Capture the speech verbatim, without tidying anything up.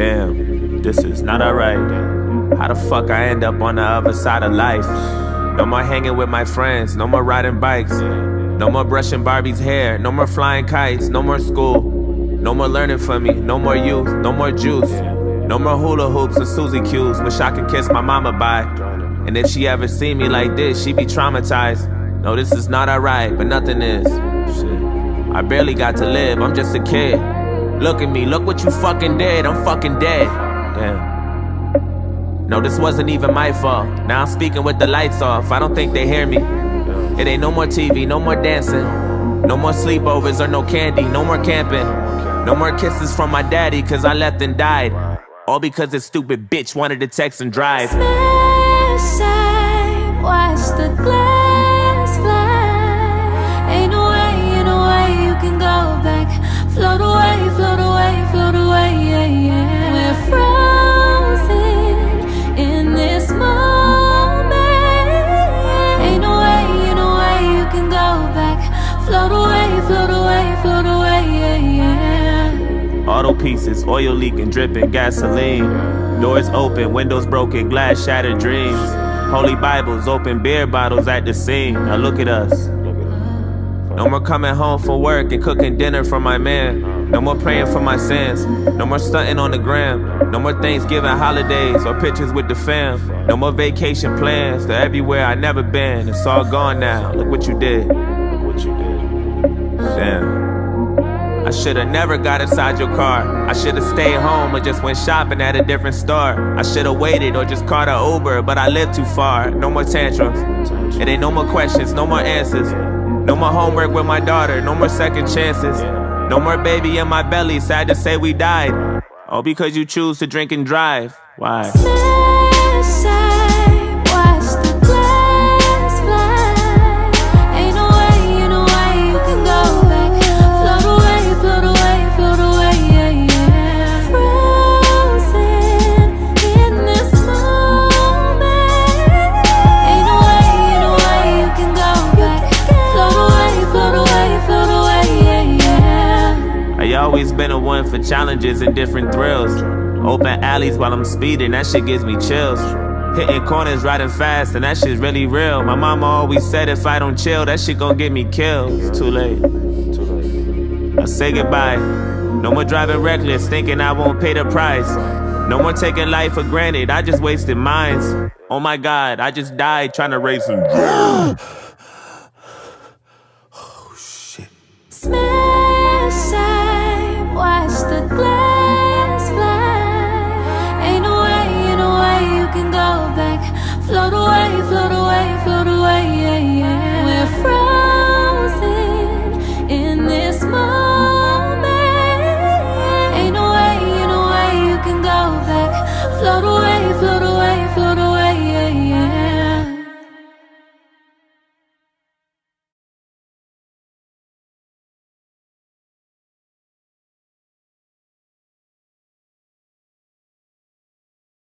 Damn, this is not alright. How the fuck I end up on the other side of life? No more hanging with my friends, no more riding bikes, no more brushing Barbie's hair, no more flying kites, no more school, no more learning from me, no more youth, no more juice, no more hula hoops or Suzy Q's. Wish I could kiss my mama bye. And if she ever see me like this, she be traumatized. No, this is not alright, but nothing is. Shit. I barely got to live, I'm just a kid. Look at me, look what you fucking did, I'm fucking dead. Damn. No, this wasn't even my fault. Now I'm speaking with the lights off, I don't think they hear me. It ain't no more T V, no more dancing, no more sleepovers or no candy, no more camping, no more kisses from my daddy cause I left and died. All because this stupid bitch wanted to text and drive. Smash time, watch the glass fly. Ain't no way, ain't no way you can go back. Float away, float away, float away, yeah, yeah. We're frozen in this moment. Ain't no way, ain't no way you can go back. Float away, float away, float away, yeah, yeah. Auto pieces, oil leaking, dripping, gasoline. Doors open, windows broken, glass shattered dreams. Holy Bibles, open beer bottles at the scene. Now look at us. No more coming home from work and cooking dinner for my man. No more praying for my sins. No more stunting on the gram. No more Thanksgiving holidays or pictures with the fam. No more vacation plans to everywhere I never been. It's all gone now. Look what you did. Look what you did. Damn. I should've never got inside your car. I should've stayed home or just went shopping at a different store. I should've waited or just caught an Uber, but I live too far. No more tantrums. It ain't no more questions, no more answers. No more homework with my daughter, no more second chances. No more baby in my belly, sad to say we died. All because you choose to drink and drive. Why? Smash time, watch the glass fly. Ain't no way, ain't no way you can go back. Float away, float away, float away, yeah, yeah. Frozen in this moment. Ain't no way, ain't no way you can go back. Float away, float away, float away, yeah, yeah. I always been a one for challenges and different thrills. Open alleys while I'm speeding, that shit gives me chills. Hitting corners, riding fast, and that shit's really real. My mama always said if I don't chill, that shit gon' get me killed. It's too late. Too late. I say goodbye. No more driving reckless, thinking I won't pay the price. No more taking life for granted, I just wasted mines. Oh my God, I just died trying to raise some dreams. Oh shit. Smash time, watch the glass fly. Ain't no way, ain't no way you can go back. Float away.